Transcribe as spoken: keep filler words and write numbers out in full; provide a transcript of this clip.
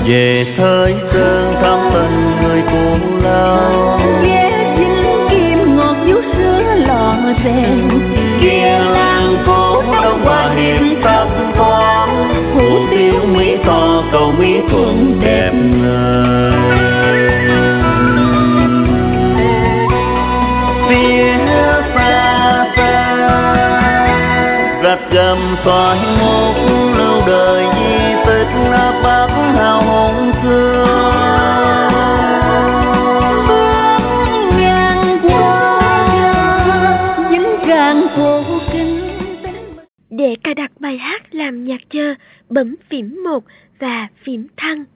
về thời sơn thăm tình người cũ lâu. Ghé dinh kim ngọt vú sữa lò rèn, Kia làng phố đông hòa hiệp thấp thoáng, hủ tiếu mỹ tho cầu mỹ thuận đẹp ngời. Phía xa xa rạch gầm xoài ngút lâu đời di tích Bắc hào hùng xưa. Ngang qua những rạng cổ kính. Để cài đặt bài hát làm nhạc chờ, bấm phím một và phím thăng.